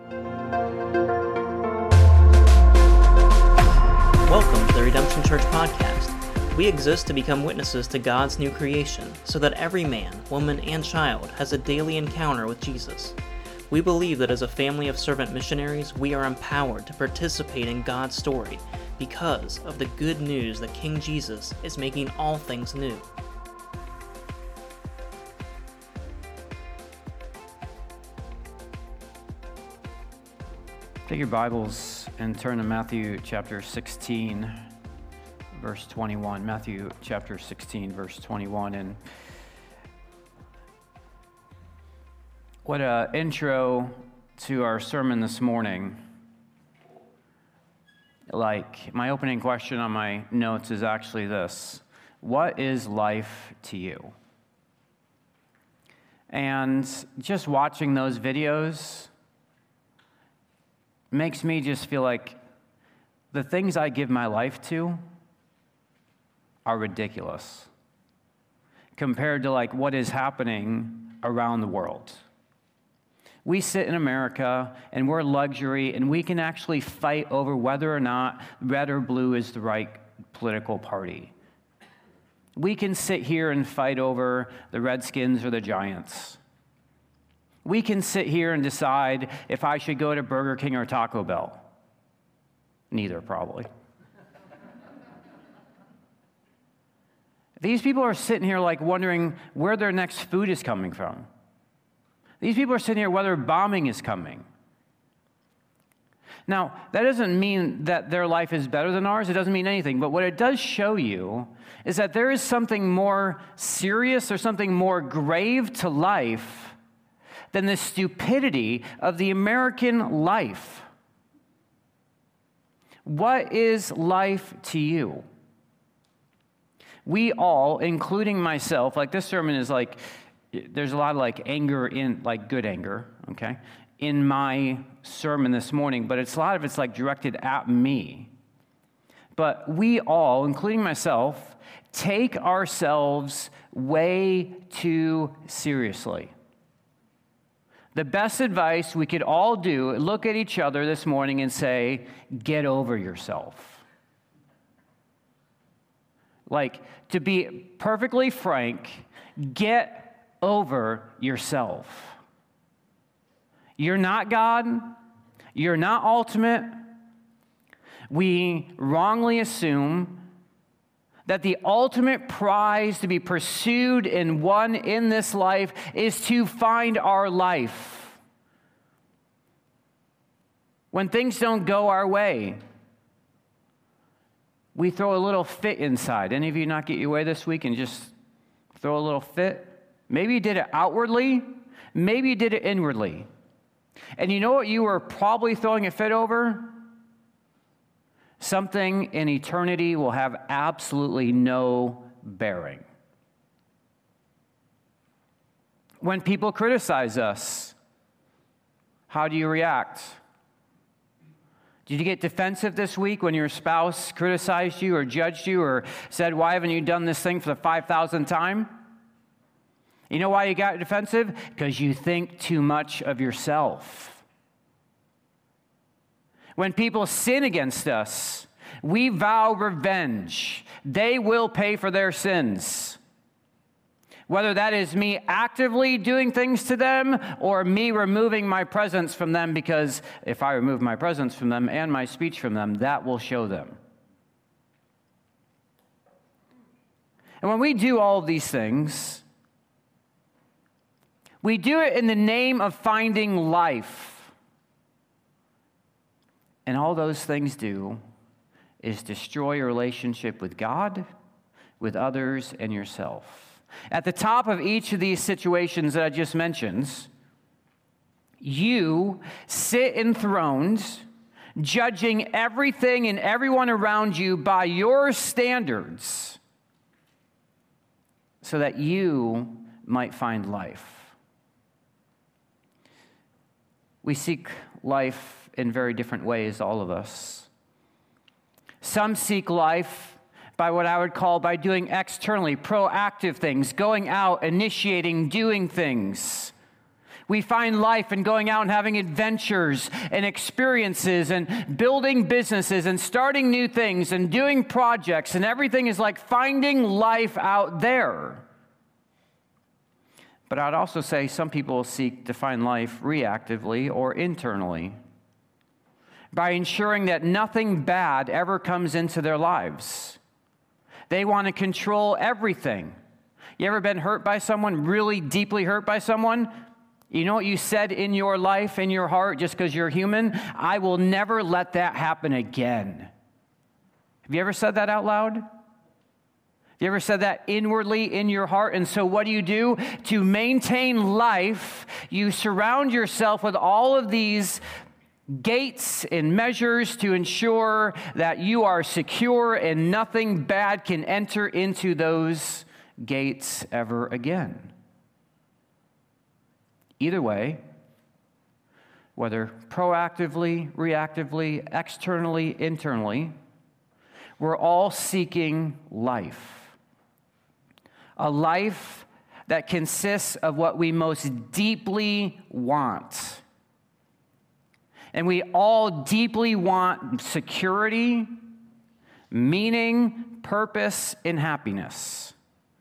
Welcome to the Redemption Church Podcast. We exist to become witnesses to God's new creation, so that every man, woman, and child has a daily encounter with Jesus. We believe that as a family of servant missionaries, we are empowered to participate in God's story because of the good news that King Jesus is making all things new. Take your Bibles and turn to Matthew chapter 16, verse 21. Matthew chapter 16, verse 21. And what an intro to our sermon this morning. Like, my opening question on my notes is actually this: what is life to you? And just watching those videos makes me just feel like the things I give my life to are ridiculous compared to like what is happening around the world. We sit in America and we're luxury, and we can actually fight over whether or not red or blue is the right political party. We can sit here and fight over the Redskins or the Giants. We can sit here and decide if I should go to Burger King or Taco Bell. Neither, probably. These people are sitting here like wondering where their next food is coming from. These people are sitting here whether bombing is coming. Now, that doesn't mean that their life is better than ours. It doesn't mean anything. But what it does show you is that there is something more serious or something more grave to life than the stupidity of the American life. What is life to you? We all, including myself, like this sermon is like, there's a lot of like anger in, like good anger, okay, in my sermon this morning, but a lot of it's like directed at me. But we all, including myself, take ourselves way too seriously. The best advice we could all do, look at each other this morning and say, get over yourself. Like, to be perfectly frank, get over yourself. You're not God. You're not ultimate. We wrongly assume that the ultimate prize to be pursued and won in this life is to find our life. When things don't go our way, we throw a little fit inside. Any of you not get your way this week and just throw a little fit? Maybe you did it outwardly. Maybe you did it inwardly. And you know what you were probably throwing a fit over? Something in eternity will have absolutely no bearing. When people criticize us, how do you react? Did you get defensive this week when your spouse criticized you or judged you or said, why haven't you done this thing for the 5,000th time? You know why you got defensive? Because you think too much of yourself. When people sin against us, we vow revenge. They will pay for their sins. Whether that is me actively doing things to them or me removing my presence from them, because if I remove my presence from them and my speech from them, that will show them. And when we do all of these things, we do it in the name of finding life. And all those things do is destroy your relationship with God, with others, and yourself. At the top of each of these situations that I just mentioned, you sit enthroned, judging everything and everyone around you by your standards so that you might find life. We seek life in very different ways, all of us. Some seek life by what I would call by doing externally, proactive things, going out, initiating, doing things. We find life in going out and having adventures and experiences and building businesses and starting new things and doing projects, and everything is like finding life out there. But I'd also say some people seek to find life reactively or internally by ensuring that nothing bad ever comes into their lives. They want to control everything. You ever been hurt by someone, really deeply hurt by someone? You know what you said in your life, in your heart, just because you're human? I will never let that happen again. Have you ever said that out loud? You ever said that inwardly in your heart? And so what do? To maintain life, you surround yourself with all of these gates and measures to ensure that you are secure and nothing bad can enter into those gates ever again. Either way, whether proactively, reactively, externally, internally, we're all seeking life. A life that consists of what we most deeply want. And we all deeply want security, meaning, purpose, and happiness.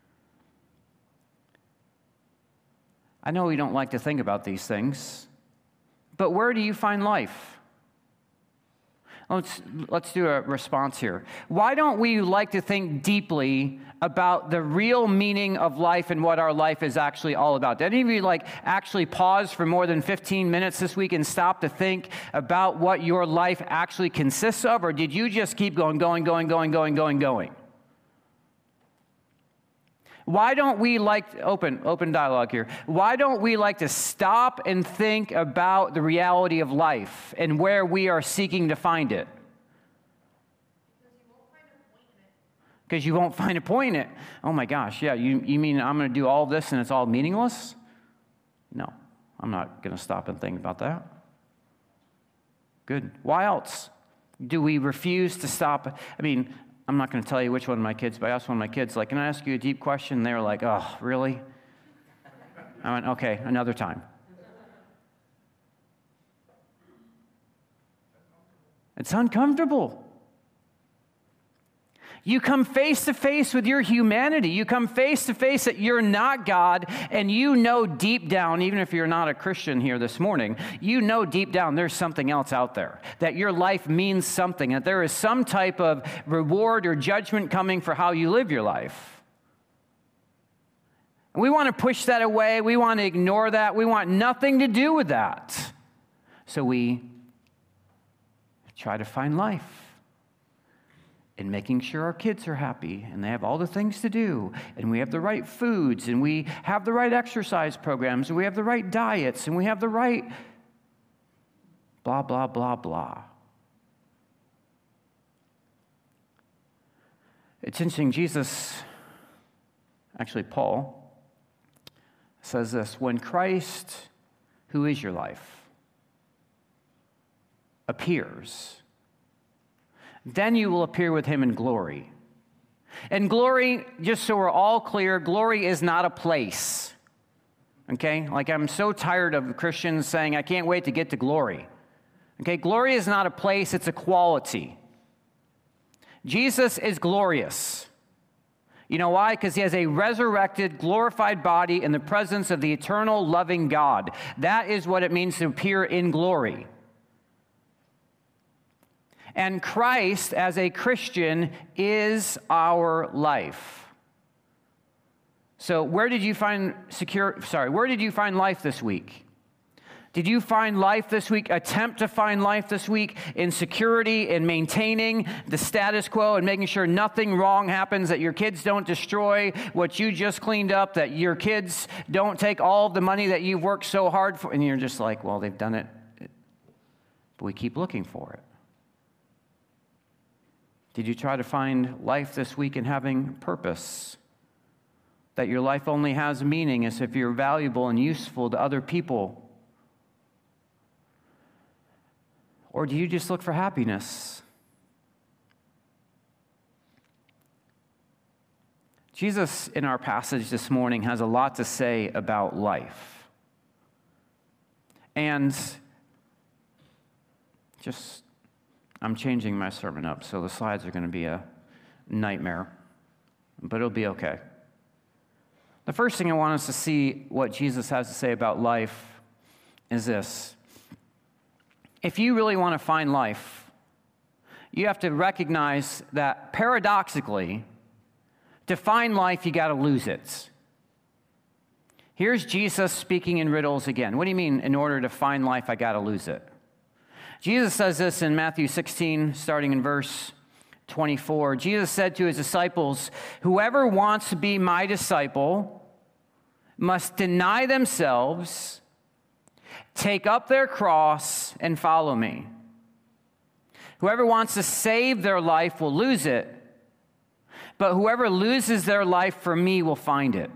I know we don't like to think about these things, but where do you find life? Let's do a response here. Why don't we like to think deeply about the real meaning of life and what our life is actually all about? Did any of you actually pause for more than 15 minutes this week and stop to think about what your life actually consists of? Or did you just keep going? Why don't we open dialogue here. Why don't we like to stop and think about the reality of life and where we are seeking to find it? Because you won't find a point in it. Oh my gosh, yeah, you mean I'm going to do all this and it's all meaningless? No, I'm not going to stop and think about that. Good. Why else do we refuse to stop? I mean, I'm not going to tell you which one of my kids, but I asked one of my kids, can I ask you a deep question? They were like, oh, really? I went, okay, another time. It's uncomfortable. You come face to face with your humanity. You come face to face that you're not God, and you know deep down, even if you're not a Christian here this morning, you know deep down there's something else out there, that your life means something, that there is some type of reward or judgment coming for how you live your life. And we want to push that away. We want to ignore that. We want nothing to do with that. So we try to find life in making sure our kids are happy and they have all the things to do, and we have the right foods, and we have the right exercise programs, and we have the right diets, and we have the right blah, blah, blah, blah. It's interesting, Paul says this: when Christ, who is your life, appears, then you will appear with him in glory. And glory, just so we're all clear, glory is not a place. Okay? I'm so tired of Christians saying, I can't wait to get to glory. Okay? Glory is not a place, it's a quality. Jesus is glorious. You know why? Because he has a resurrected, glorified body in the presence of the eternal, loving God. That is what it means to appear in glory. And Christ, as a Christian, is our life. So where did you find life this week? Did you find life this week, attempt to find life this week in security and maintaining the status quo and making sure nothing wrong happens, that your kids don't destroy what you just cleaned up, that your kids don't take all of the money that you've worked so hard for? And you're just like, well, they've done it, but we keep looking for it. Did you try to find life this week in having purpose? That your life only has meaning as if you're valuable and useful to other people? Or do you just look for happiness? Jesus, in our passage this morning, has a lot to say about life. And I'm changing my sermon up, so the slides are going to be a nightmare, but it'll be okay. The first thing I want us to see what Jesus has to say about life is this. If you really want to find life, you have to recognize that paradoxically, to find life, you got to lose it. Here's Jesus speaking in riddles again. What do you mean, in order to find life, I got to lose it? Jesus says this in Matthew 16, starting in verse 24. Jesus said to his disciples, "Whoever wants to be my disciple must deny themselves, take up their cross, and follow me. Whoever wants to save their life will lose it, but whoever loses their life for me will find it.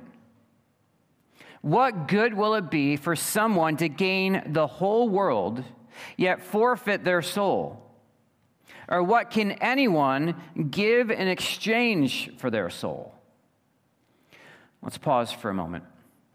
What good will it be for someone to gain the whole world, yet forfeit their soul? Or what can anyone give in exchange for their soul?" Let's pause for a moment.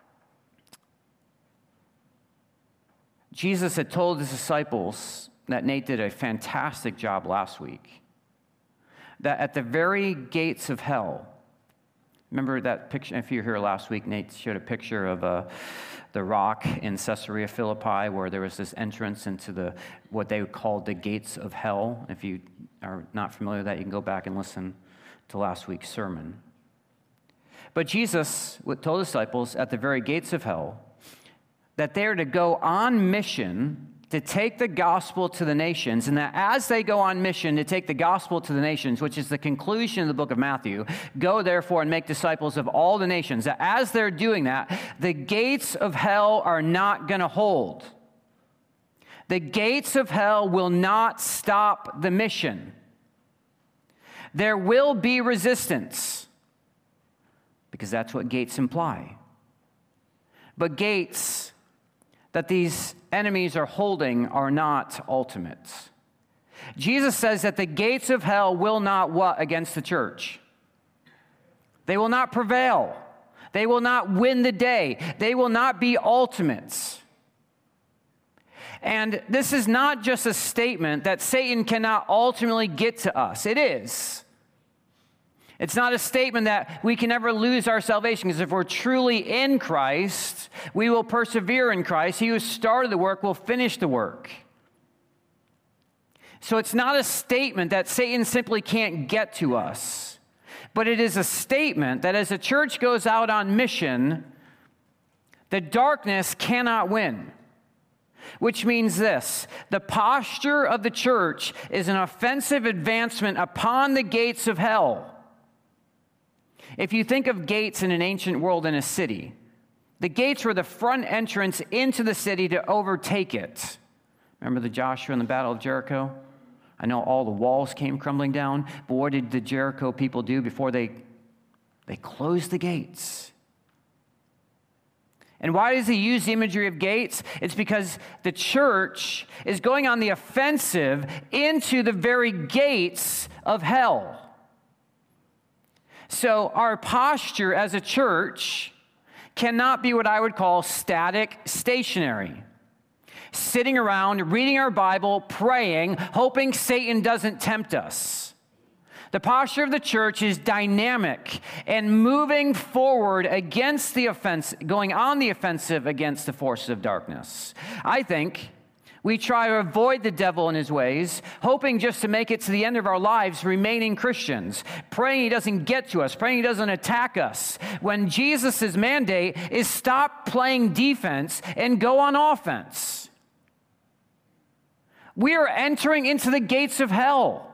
Jesus had told his disciples that Nate did a fantastic job last week, that at the very gates of hell, remember that picture? If you were here last week, Nate showed a picture of the rock in Caesarea Philippi where there was this entrance into what they called the gates of hell. If you are not familiar with that, you can go back and listen to last week's sermon. But Jesus told his disciples at the very gates of hell that they are to go on mission to take the gospel to the nations, and that as they go on mission to take the gospel to the nations, which is the conclusion of the book of Matthew, go therefore and make disciples of all the nations, that as they're doing that, the gates of hell are not going to hold. The gates of hell will not stop the mission. There will be resistance, because that's what gates imply. But gates that these enemies are holding are not ultimate. Jesus says that the gates of hell will not what against the church? They will not prevail. They will not win the day. They will not be ultimates. And this is not just a statement that Satan cannot ultimately get to us. It is. It's not a statement that we can never lose our salvation, because if we're truly in Christ, we will persevere in Christ. He who started the work will finish the work. So it's not a statement that Satan simply can't get to us, but it is a statement that as the church goes out on mission, the darkness cannot win. Which means this: the posture of the church is an offensive advancement upon the gates of hell. If you think of gates in an ancient world in a city, the gates were the front entrance into the city to overtake it. Remember the Joshua and the Battle of Jericho? I know all the walls came crumbling down, but what did the Jericho people do before they closed the gates? And why does he use the imagery of gates? It's because the church is going on the offensive into the very gates of hell. So our posture as a church cannot be what I would call static, stationary. Sitting around, reading our Bible, praying, hoping Satan doesn't tempt us. The posture of the church is dynamic and moving forward against the offense, going on the offensive against the forces of darkness. I think we try to avoid the devil and his ways, hoping just to make it to the end of our lives remaining Christians, praying he doesn't get to us, praying he doesn't attack us, when Jesus' mandate is stop playing defense and go on offense. We are entering into the gates of hell.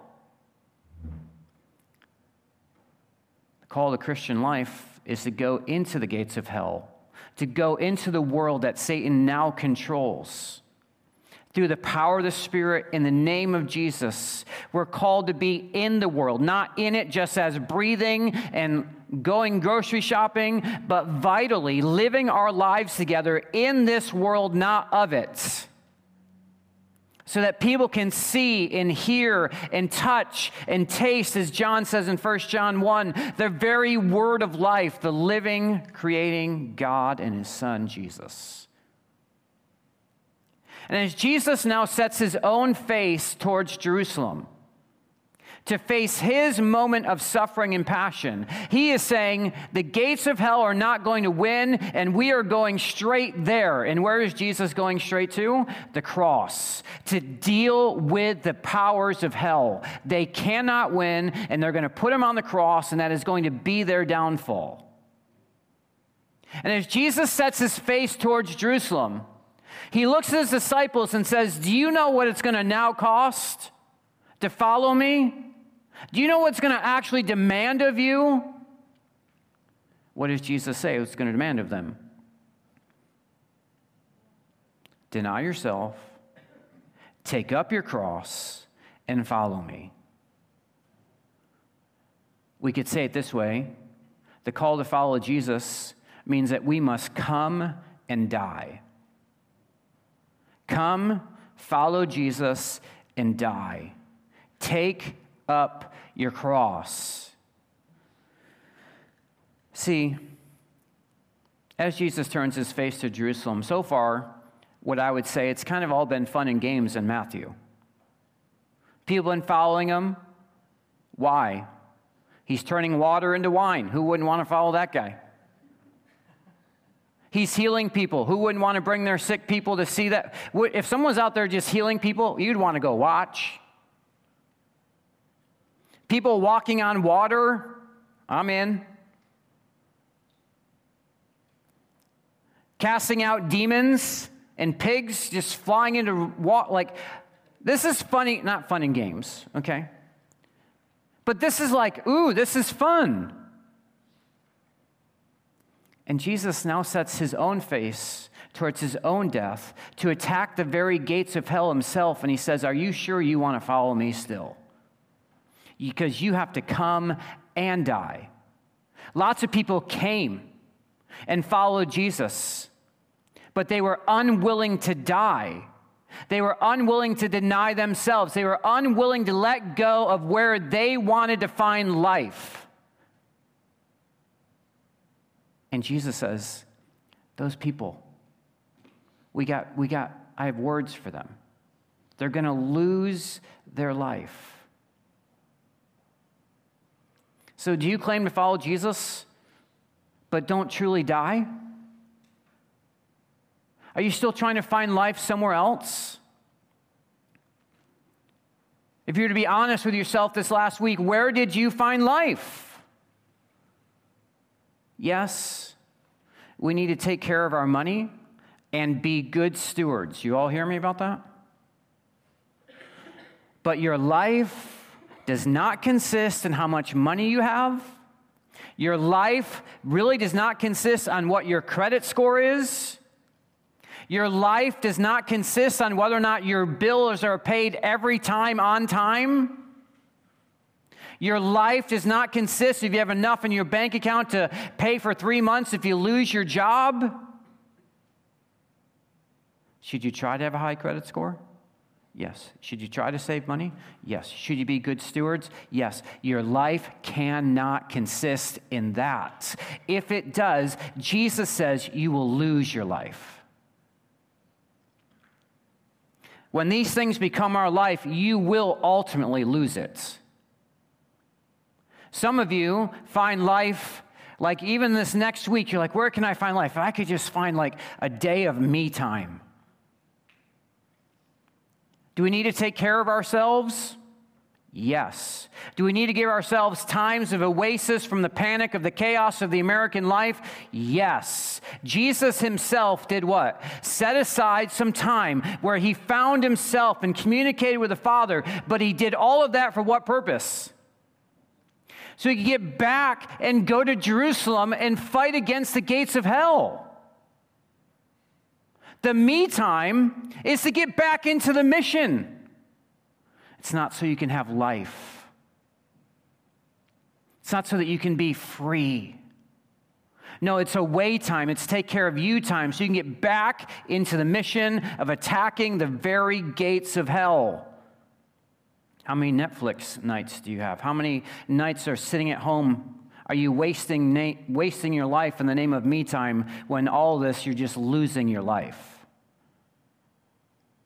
The call to Christian life is to go into the gates of hell, to go into the world that Satan now controls. Through the power of the Spirit, in the name of Jesus, we're called to be in the world, not in it just as breathing and going grocery shopping, but vitally living our lives together in this world, not of it. So that people can see and hear and touch and taste, as John says in 1 John 1, the very word of life, the living, creating God and his Son, Jesus. And as Jesus now sets his own face towards Jerusalem to face his moment of suffering and passion, he is saying the gates of hell are not going to win, and we are going straight there. And where is Jesus going straight to? The cross, to deal with the powers of hell. They cannot win, and they're going to put him on the cross, and that is going to be their downfall. And as Jesus sets his face towards Jerusalem, he looks at his disciples and says, do you know what it's going to now cost to follow me? Do you know what's going to actually demand of you? What does Jesus say it's going to demand of them? Deny yourself, take up your cross, and follow me. We could say it this way. The call to follow Jesus means that we must come and die. Come, follow Jesus, and die. Take up your cross. See, as Jesus turns his face to Jerusalem, so far, what I would say, it's kind of all been fun and games in Matthew. People have been following him. Why? He's turning water into wine. Who wouldn't want to follow that guy? He's healing people. Who wouldn't want to bring their sick people to see that? If someone's out there just healing people, you'd want to go watch. People walking on water, I'm in. Casting out demons and pigs just flying into water. Like, this is funny, not fun and games, okay? But this is like, ooh, this is fun. And Jesus now sets his own face towards his own death to attack the very gates of hell himself. And he says, are you sure you want to follow me still? Because you have to come and die. Lots of people came and followed Jesus, but they were unwilling to die. They were unwilling to deny themselves. They were unwilling to let go of where they wanted to find life. And Jesus says, those people, I have words for them. They're going to lose their life. So do you claim to follow Jesus, but don't truly die? Are you still trying to find life somewhere else? If you were to be honest with yourself this last week, where did you find life? Yes, we need to take care of our money and be good stewards. You all hear me about that? But your life does not consist in how much money you have. Your life really does not consist on what your credit score is. Your life does not consist on whether or not your bills are paid every time on time. Your life does not consist if you have enough in your bank account to pay for 3 months if you lose your job. Should you try to have a high credit score? Yes. Should you try to save money? Yes. Should you be good stewards? Yes. Your life cannot consist in that. If it does, Jesus says you will lose your life. When these things become our life, you will ultimately lose it. Some of you find life, like even this next week, you're like, where can I find life? If I could just find like a day of me time. Do we need to take care of ourselves? Yes. Do we need to give ourselves times of oasis from the panic of the chaos of the American life? Yes. Jesus himself did what? Set aside some time where he found himself and communicated with the Father, but he did all of that for what purpose? So he could get back and go to Jerusalem and fight against the gates of hell. The me time is to get back into the mission. It's not so you can have life. It's not so that you can be free. No, it's away time. It's take care of you time so you can get back into the mission of attacking the very gates of hell. How many Netflix nights do you have? How many nights are sitting at home? Are you wasting your life in the name of me time when all this, you're just losing your life?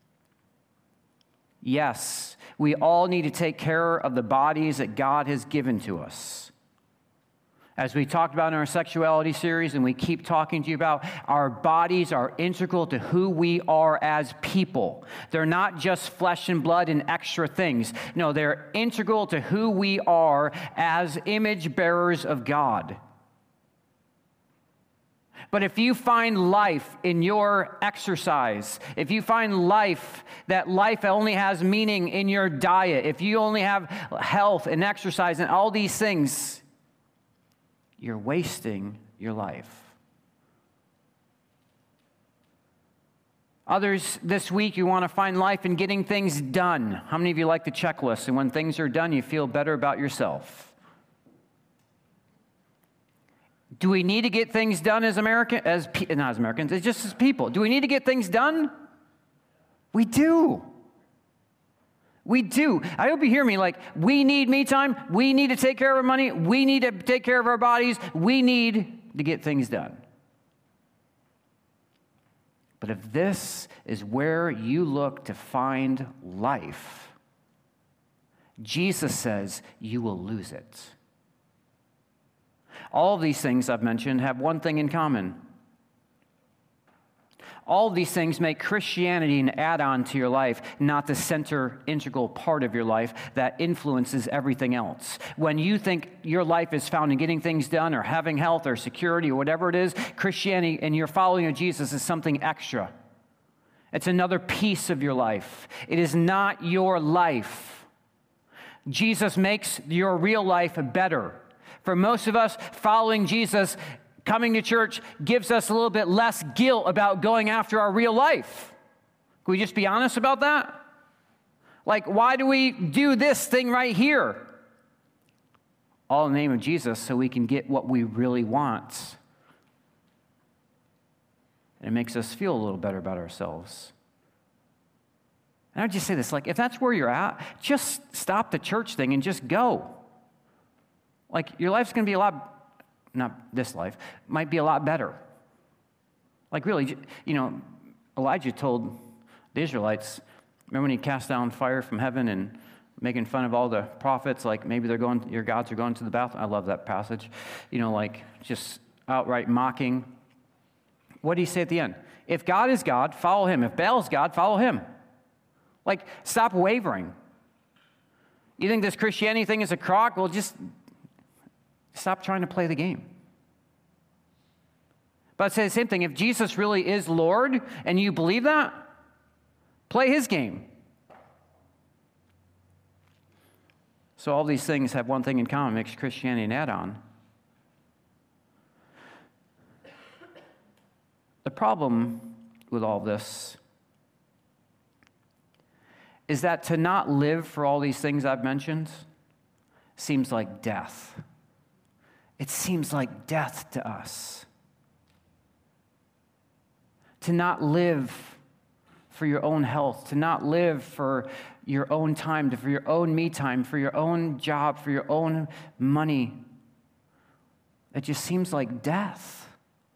Yes, we all need to take care of the bodies that God has given to us. As we talked about in our sexuality series, and we keep talking to you about, our bodies are integral to who we are as people. They're not just flesh and blood and extra things. No, they're integral to who we are as image bearers of God. But if you find life in your exercise, if you find that life only has meaning in your diet, if you only have health and exercise and all these things, you're wasting your life. Others this week, you want to find life in getting things done. How many of you like the checklist? And when things are done, you feel better about yourself. Do we need to get things done not as Americans, it's just as people. Do we need to get things done? We do. We do. I hope you hear me. Like, we need me time. We need to take care of our money. We need to take care of our bodies. We need to get things done. But if this is where you look to find life, Jesus says you will lose it. All of these things I've mentioned have one thing in common. All of these things make Christianity an add-on to your life, not the center, integral part of your life that influences everything else. When you think your life is found in getting things done or having health or security or whatever it is, Christianity and your following of Jesus is something extra. It's another piece of your life. It is not your life. Jesus makes your real life better. For most of us, following Jesus, coming to church gives us a little bit less guilt about going after our real life. Can we just be honest about that? Like, why do we do this thing right here? All in the name of Jesus, so we can get what we really want. And it makes us feel a little better about ourselves. And I would just say this, like, if that's where you're at, just stop the church thing and just go. Like, your life's going to be a lot, not this life, might be a lot better. Like, really, Elijah told the Israelites, remember when he cast down fire from heaven and making fun of all the prophets, like maybe your gods are going to the bathroom. I love that passage. Like just outright mocking. What did he say at the end? If God is God, follow him. If Baal is God, follow him. Like, stop wavering. You think this Christianity thing is a crock? Well, just stop trying to play the game. But I'd say the same thing. If Jesus really is Lord and you believe that, play his game. So all these things have one thing in common, makes Christianity an add-on. The problem with all this is that to not live for all these things I've mentioned seems like death. It seems like death to us. To not live for your own health, to not live for your own time, for your own me time, for your own job, for your own money. It just seems like death.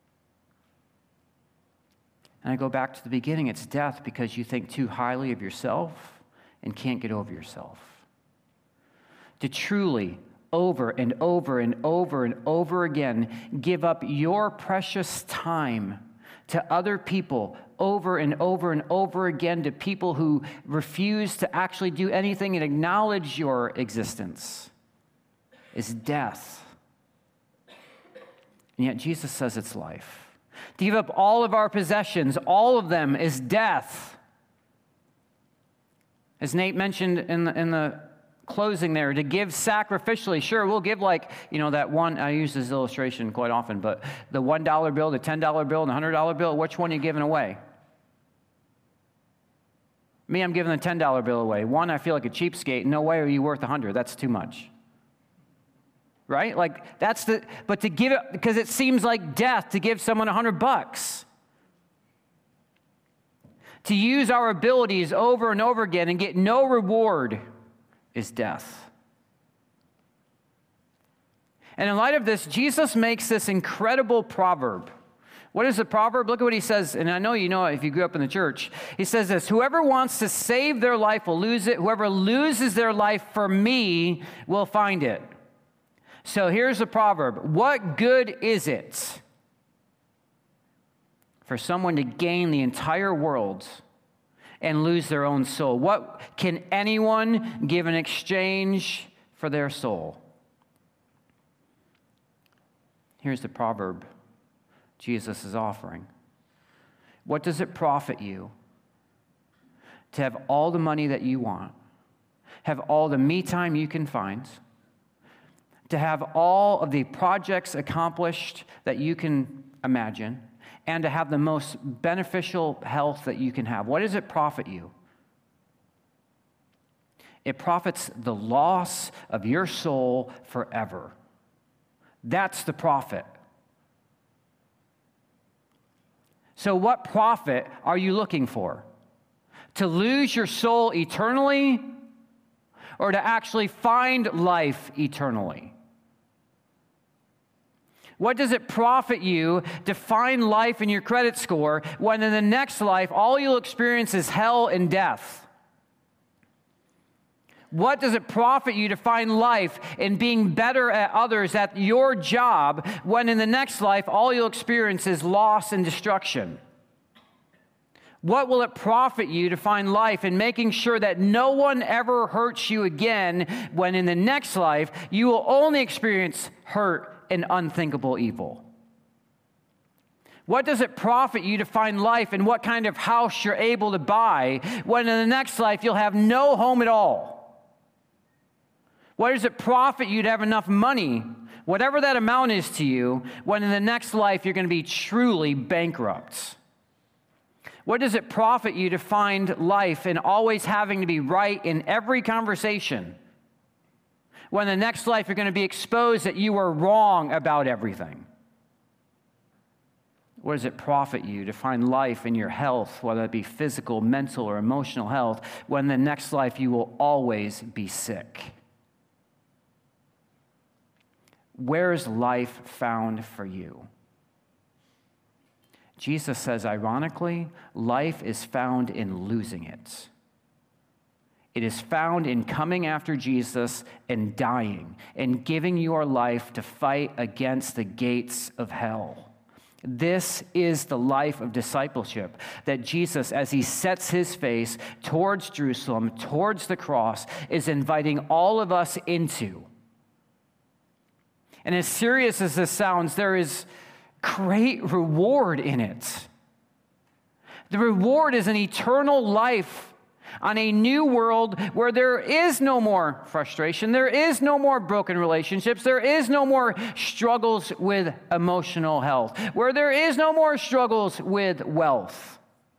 And I go back to the beginning, it's death because you think too highly of yourself and can't get over yourself. To truly, over and over and over and over again, give up your precious time to other people over and over and over again, to people who refuse to actually do anything and acknowledge your existence, is death. And yet Jesus says it's life. To give up all of our possessions, all of them, is death. As Nate mentioned in the closing there, to give sacrificially. Sure, we'll give that one, I use this illustration quite often, but the $1 bill, the $10 bill, and the $100 bill, which one are you giving away? Me, I'm giving the $10 bill away. One, I feel like a cheapskate. No way are you worth $100. That's too much. Right? But to give it, because it seems like death to give someone $100. To use our abilities over and over again and get no reward is death. And in light of this, Jesus makes this incredible proverb. What is the proverb? Look at what he says, and I know you know it if you grew up in the church. He says this, whoever wants to save their life will lose it. Whoever loses their life for me will find it. So here's the proverb. What good is it for someone to gain the entire world and lose their own soul? What can anyone give in exchange for their soul? Here's the proverb Jesus is offering. What does it profit you to have all the money that you want, have all the me time you can find, to have all of the projects accomplished that you can imagine, and to have the most beneficial health that you can have? What does it profit you? It profits the loss of your soul forever. That's the profit. So what profit are you looking for? To lose your soul eternally, or to actually find life eternally? What does it profit you to find life in your credit score when in the next life all you'll experience is hell and death? What does it profit you to find life in being better at others at your job when in the next life all you'll experience is loss and destruction? What will it profit you to find life in making sure that no one ever hurts you again when in the next life you will only experience hurt and unthinkable evil? What does it profit you to find life in what kind of house you're able to buy when in the next life you'll have no home at all? What does it profit you to have enough money, whatever that amount is to you, when in the next life you're going to be truly bankrupt? What does it profit you to find life in always having to be right in every conversation, when in the next life you're going to be exposed that you were wrong about everything? What does it profit you to find life in your health, whether it be physical, mental, or emotional health, when in the next life you will always be sick? Where's life found for you? Jesus says, ironically, life is found in losing it. It is found in coming after Jesus and dying and giving your life to fight against the gates of hell. This is the life of discipleship that Jesus, as he sets his face towards Jerusalem, towards the cross, is inviting all of us into. And as serious as this sounds, there is great reward in it. The reward is an eternal life on a new world where there is no more frustration, there is no more broken relationships, there is no more struggles with emotional health, where there is no more struggles with wealth.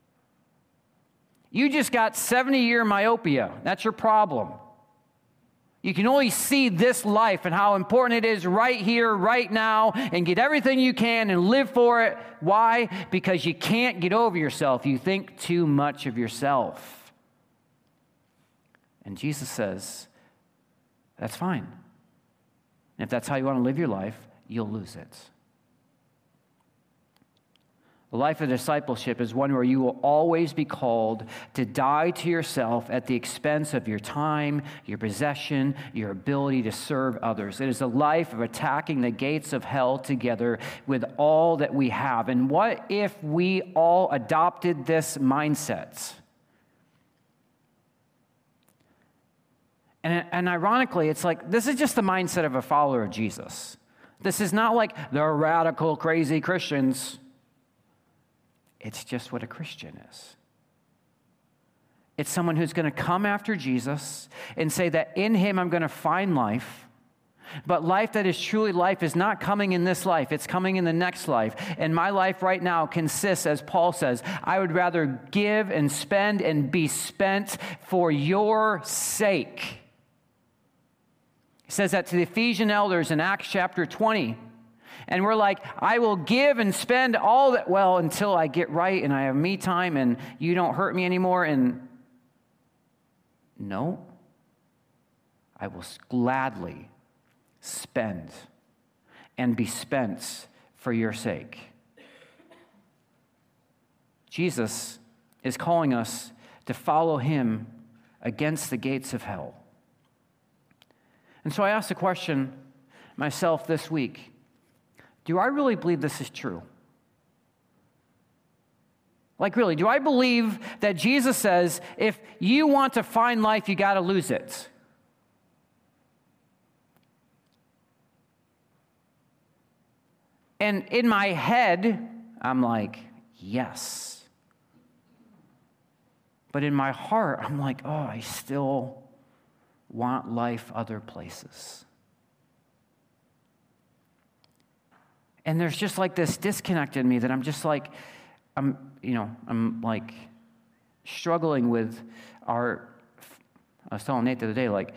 You just got 70-year myopia. That's your problem. You can only see this life and how important it is right here, right now, and get everything you can and live for it. Why? Because you can't get over yourself. You think too much of yourself. And Jesus says, that's fine. And if that's how you want to live your life, you'll lose it. The life of discipleship is one where you will always be called to die to yourself at the expense of your time, your possession, your ability to serve others. It is a life of attacking the gates of hell together with all that we have. And what if we all adopted this mindset? And ironically, it's like, this is just the mindset of a follower of Jesus. This is not like the radical, crazy Christians. It's just what a Christian is. It's someone who's going to come after Jesus and say that in him I'm going to find life, but life that is truly life is not coming in this life, it's coming in the next life. And my life right now consists, as Paul says, I would rather give and spend and be spent for your sake. He says that to the Ephesian elders in Acts chapter 20. And we're like, I will give and spend all that, well, until I get right and I have me time and you don't hurt me anymore. And no, I will gladly spend and be spent for your sake. Jesus is calling us to follow him against the gates of hell. And so I asked the question myself this week, do I really believe this is true? Like really, do I believe that Jesus says, if you want to find life, you got to lose it? And in my head, I'm like, yes. But in my heart, I'm like, oh, I still want life other places. And there's just like this disconnect in me that I'm just like, I'm like struggling with I was telling Nate the other day, like,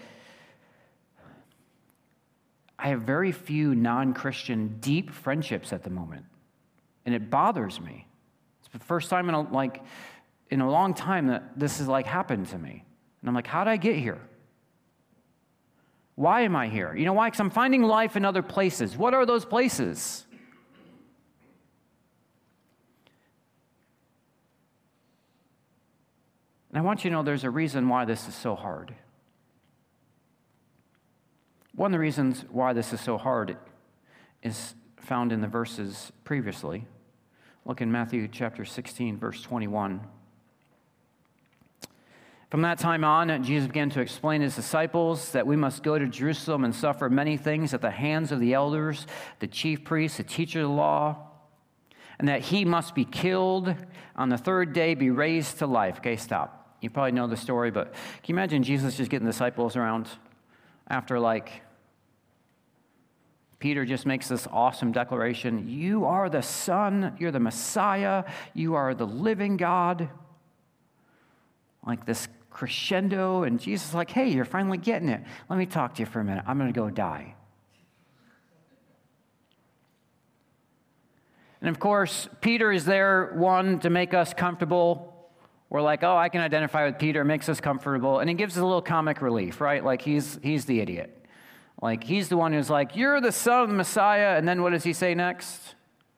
I have very few non-Christian deep friendships at the moment. And it bothers me. It's the first time in a long time that this has like happened to me. And I'm like, how did I get here? Why am I here? You know why? Because I'm finding life in other places. What are those places? And I want you to know there's a reason why this is so hard. One of the reasons why this is so hard is found in the verses previously. Look in Matthew chapter 16, verse 21. From that time on, Jesus began to explain to his disciples that we must go to Jerusalem and suffer many things at the hands of the elders, the chief priests, the teachers of the law, and that he must be killed, on the third day be raised to life. Okay, stop. You probably know the story, but can you imagine Jesus just getting the disciples around after Peter just makes this awesome declaration, you are the Son, you're the Messiah, you are the living God. Like this crescendo, and Jesus is like, hey, you're finally getting it. Let me talk to you for a minute. I'm going to go die. And of course, Peter is there, one, to make us comfortable. We're like, oh, I can identify with Peter, it makes us comfortable. And he gives us a little comic relief, right? Like he's the idiot. Like, he's the one who's like, you're the Son of the Messiah. And then what does he say next?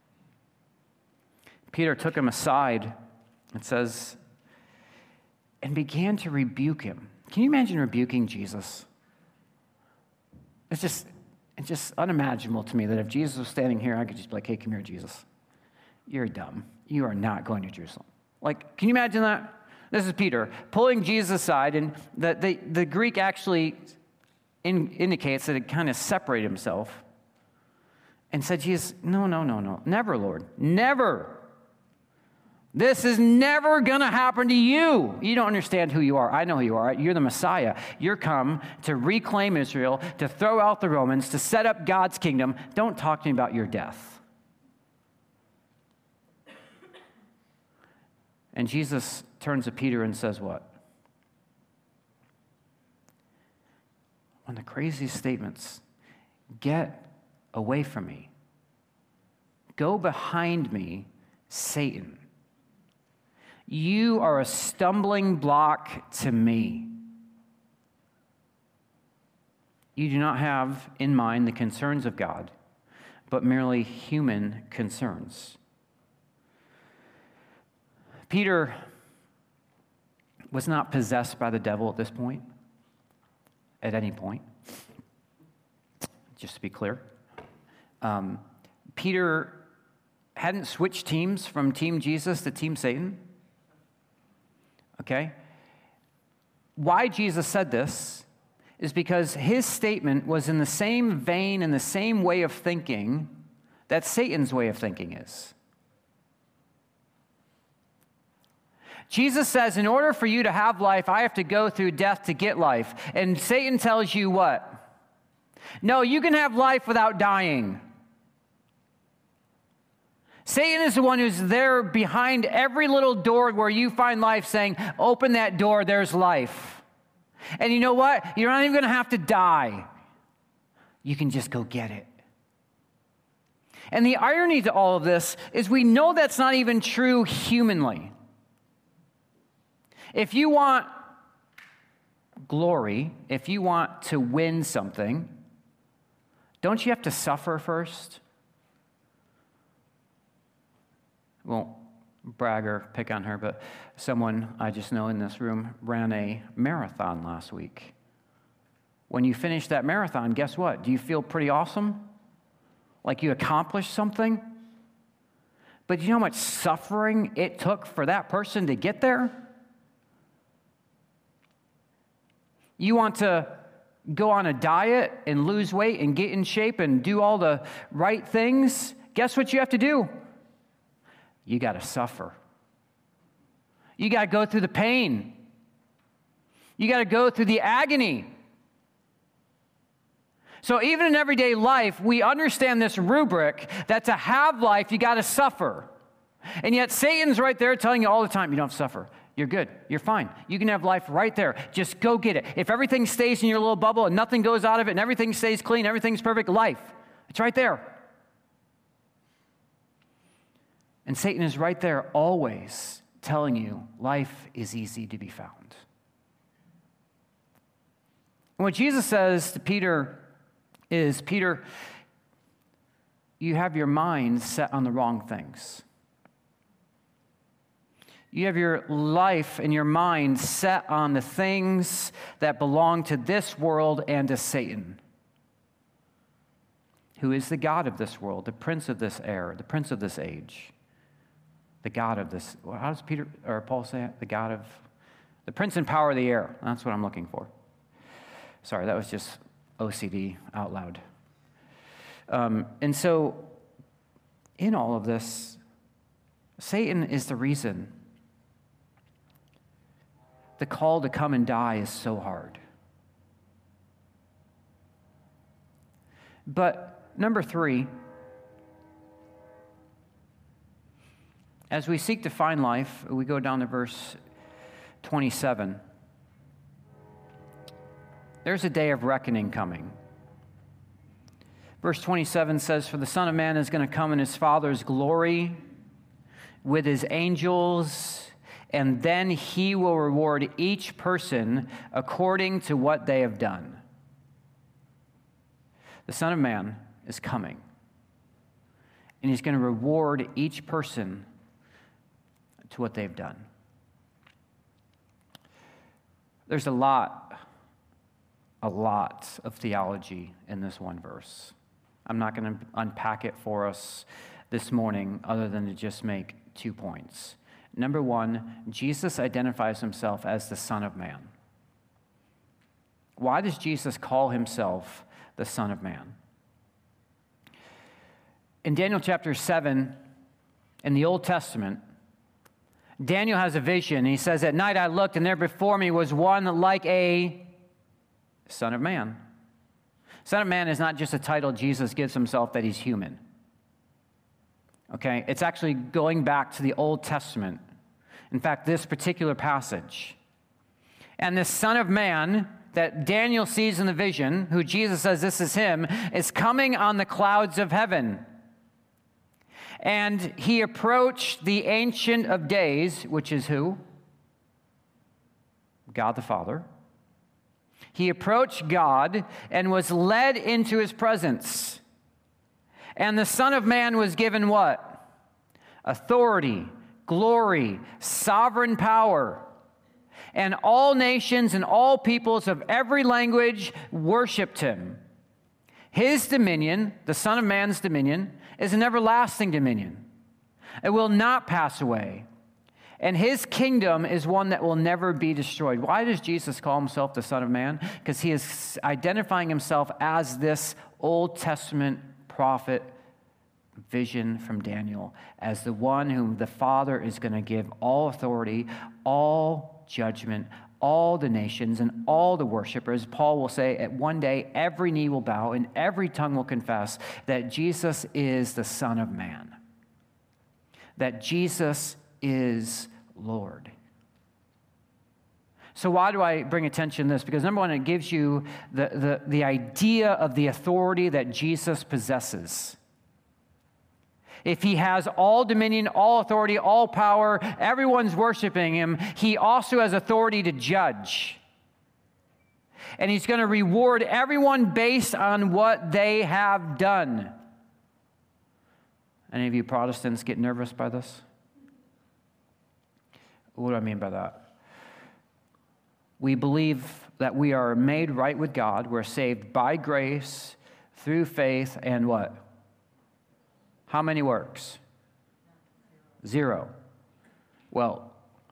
Peter took him aside, it says, and began to rebuke him. Can you imagine rebuking Jesus? It's just unimaginable to me that if Jesus was standing here, I could just be like, hey, come here, Jesus. You're dumb. You are not going to Jerusalem. Like, can you imagine that? This is Peter pulling Jesus aside, and the Greek actually indicates that it kind of separated himself and said, Jesus, no, never, Lord, never. This is never going to happen to you. You don't understand who you are. I know who you are. You're the Messiah. You're come to reclaim Israel, to throw out the Romans, to set up God's kingdom. Don't talk to me about your death. And Jesus turns to Peter and says what? One of the craziest statements, get away from me. Go behind me, Satan. You are a stumbling block to me. You do not have in mind the concerns of God, but merely human concerns. Peter was not possessed by the devil at this point. At any point, just to be clear. Peter hadn't switched teams from Team Jesus to Team Satan. Okay? Why Jesus said this is because his statement was in the same vein and the same way of thinking that Satan's way of thinking is. Jesus says, in order for you to have life, I have to go through death to get life. And Satan tells you what? No, you can have life without dying. Satan is the one who's there behind every little door where you find life saying, open that door, there's life. And you know what? You're not even going to have to die. You can just go get it. And the irony to all of this is we know that's not even true humanly. If you want glory, if you want to win something, don't you have to suffer first? Well, brag or pick on her, but someone I just know in this room ran a marathon last week. When you finish that marathon, guess what? Do you feel pretty awesome? Like you accomplished something? But you know how much suffering it took for that person to get there? You want to go on a diet and lose weight and get in shape and do all the right things? Guess what you have to do? You got to suffer. You got to go through the pain. You got to go through the agony. So even in everyday life, we understand this rubric that to have life, you got to suffer. And yet Satan's right there telling you all the time, you don't have to suffer. You're good. You're fine. You can have life right there. Just go get it. If everything stays in your little bubble and nothing goes out of it and everything stays clean, everything's perfect, life, it's right there. And Satan is right there always telling you life is easy to be found. And what Jesus says to Peter is, Peter, you have your mind set on the wrong things. You have your life and your mind set on the things that belong to this world and to Satan, who is the god of this world, the prince of this air, the prince of this age, the god of this. How does Peter or Paul say it? The prince and power of the air. That's what I'm looking for. Sorry, that was just OCD out loud. And so, in all of this, Satan is the reason the call to come and die is so hard. But number 3, as we seek to find life, we go down to verse 27. There's a day of reckoning coming. Verse 27 says, "For the Son of Man is going to come in his Father's glory with his angels, and then he will reward each person according to what they have done." The Son of Man is coming, and he's going to reward each person to what they've done. There's a lot of theology in this one verse. I'm not going to unpack it for us this morning other than to just make 2 points. Number 1, Jesus identifies himself as the Son of Man. Why does Jesus call himself the Son of Man? In Daniel chapter 7, in the Old Testament, Daniel has a vision. He says, "At night I looked, and there before me was one like a Son of Man." Son of Man is not just a title Jesus gives himself that he's human. Okay? It's actually going back to the Old Testament. In fact, this particular passage. And this Son of Man that Daniel sees in the vision, who Jesus says this is him, is coming on the clouds of heaven. And he approached the Ancient of Days, which is who? God the Father. He approached God and was led into his presence. And the Son of Man was given what? Authority, glory, sovereign power. And all nations and all peoples of every language worshiped him. His dominion, the Son of Man's dominion, is an everlasting dominion. It will not pass away. And his kingdom is one that will never be destroyed. Why does Jesus call himself the Son of Man? Because he is identifying himself as this Old Testament prophet vision from Daniel, as the one whom the Father is going to give all authority, all judgment, all the nations, and all the worshipers. Paul will say at one day, every knee will bow and every tongue will confess that Jesus is the Son of Man. That Jesus is Lord. So why do I bring attention to this? Because number one, it gives you the idea of the authority that Jesus possesses. If he has all dominion, all authority, all power, everyone's worshiping him, he also has authority to judge. And he's going to reward everyone based on what they have done. Any of you Protestants get nervous by this? What do I mean by that? We believe that we are made right with God. We're saved by grace through faith and what? How many works? 0. Well,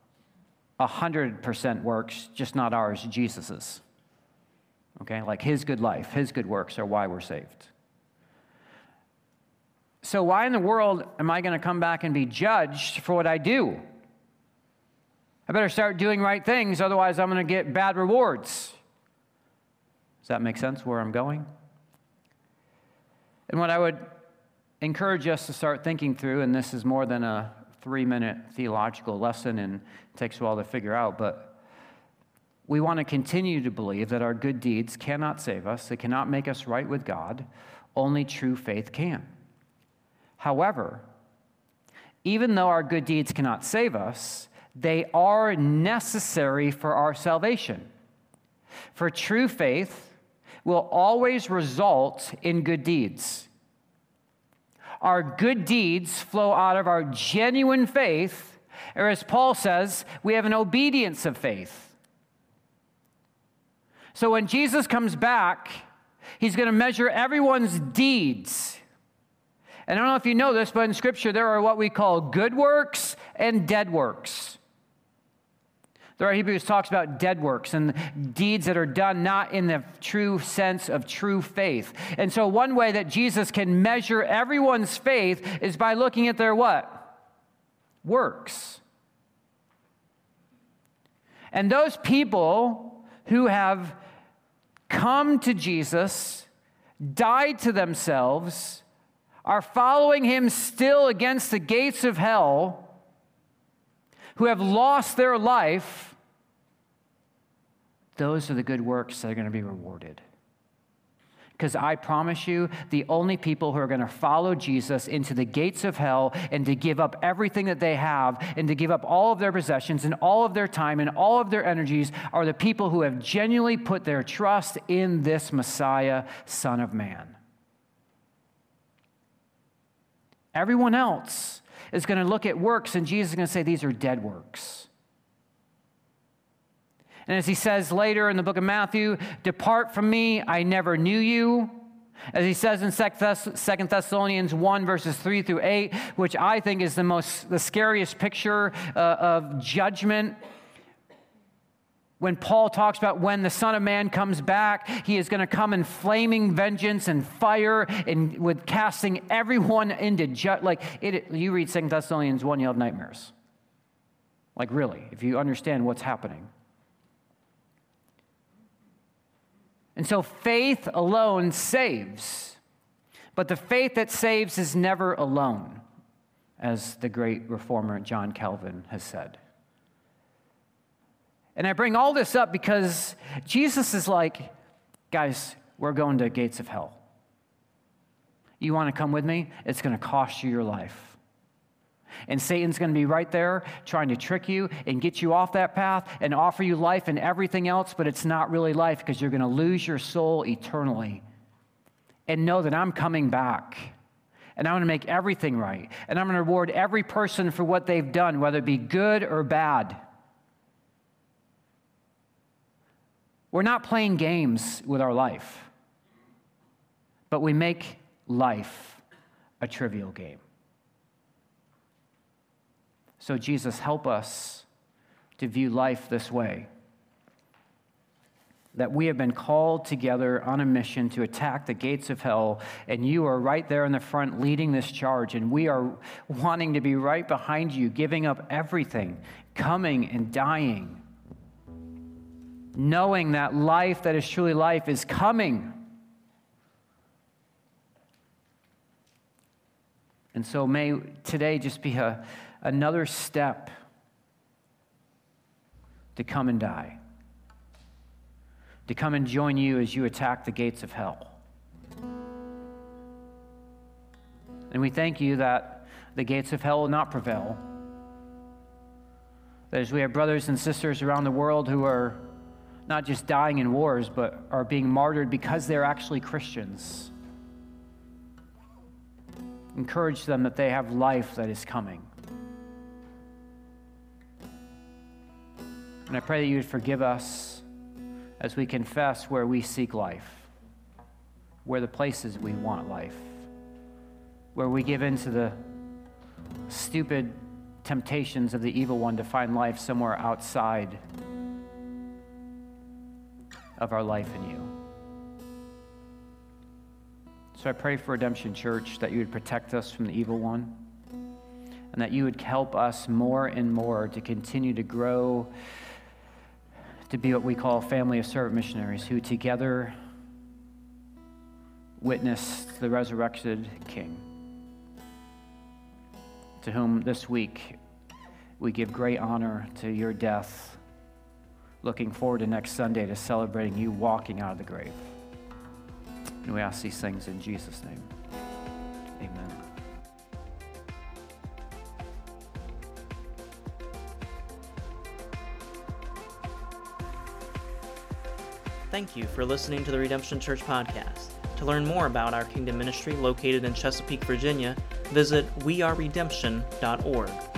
100% works, just not ours, Jesus's. Okay, like his good life, his good works are why we're saved. So why in the world am I going to come back and be judged for what I do? I better start doing right things, otherwise I'm going to get bad rewards. Does that make sense where I'm going? And what I would encourage us to start thinking through, and this is more than a 3-minute theological lesson and it takes a while to figure out, but we want to continue to believe that our good deeds cannot save us. They cannot make us right with God. Only true faith can. However, even though our good deeds cannot save us, they are necessary for our salvation. For true faith will always result in good deeds. Our good deeds flow out of our genuine faith, or as Paul says, we have an obedience of faith. So when Jesus comes back, he's going to measure everyone's deeds. And I don't know if you know this, but in Scripture there are what we call good works and dead works. There are Hebrews talks about dead works and deeds that are done not in the true sense of true faith. And so one way that Jesus can measure everyone's faith is by looking at their what? Works. And those people who have come to Jesus, died to themselves, are following him still against the gates of hell, who have lost their life, those are the good works that are going to be rewarded. Because I promise you, the only people who are going to follow Jesus into the gates of hell and to give up everything that they have and to give up all of their possessions and all of their time and all of their energies are the people who have genuinely put their trust in this Messiah, Son of Man. Everyone else is going to look at works, and Jesus is going to say, these are dead works. And as he says later in the book of Matthew, depart from me, I never knew you. As he says in 2 Thessalonians 1, verses 3 through 8, which I think is the scariest picture of judgment. When Paul talks about when the Son of Man comes back, he is going to come in flaming vengeance and fire and with casting everyone into you read 2 Thessalonians 1, you'll have nightmares. Like really, if you understand what's happening. And so faith alone saves, but the faith that saves is never alone, as the great reformer John Calvin has said. And I bring all this up because Jesus is like, guys, we're going to gates of hell. You want to come with me? It's going to cost you your life. And Satan's going to be right there trying to trick you and get you off that path and offer you life and everything else, but it's not really life because you're going to lose your soul eternally. And know that I'm coming back. And I'm going to make everything right. And I'm going to reward every person for what they've done, whether it be good or bad. We're not playing games with our life, but we make life a trivial game. So Jesus, help us to view life this way, that we have been called together on a mission to attack the gates of hell, and you are right there in the front leading this charge, and we are wanting to be right behind you, giving up everything, coming and dying, knowing that life that is truly life is coming. And so may today just be another step to come and die, to come and join you as you attack the gates of hell. And we thank you that the gates of hell will not prevail. That as we have brothers and sisters around the world who are not just dying in wars, but are being martyred because they're actually Christians. Encourage them that they have life that is coming. And I pray that you would forgive us as we confess where we seek life, where the places we want life, where we give in to the stupid temptations of the evil one to find life somewhere outside of our life in you. So I pray for Redemption Church that you would protect us from the evil one, and that you would help us more and more to continue to grow to be what we call a family of servant missionaries who together witness the resurrected King, to whom this week we give great honor to your death, looking forward to next Sunday to celebrating you walking out of the grave. And we ask these things in Jesus' name. Amen. Thank you for listening to the Redemption Church podcast. To learn more about our Kingdom ministry located in Chesapeake, Virginia, visit weareredemption.org.